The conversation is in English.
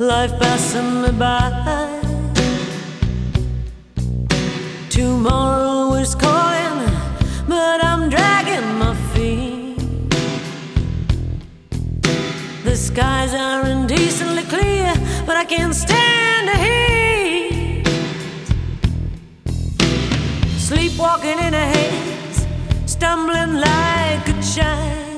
life passing me by. Tomorrow is calling, but I'm dragging my feet. The skies are indecently clear, but I can't stand the heat. Sleepwalking in a haze, stumbling like a child.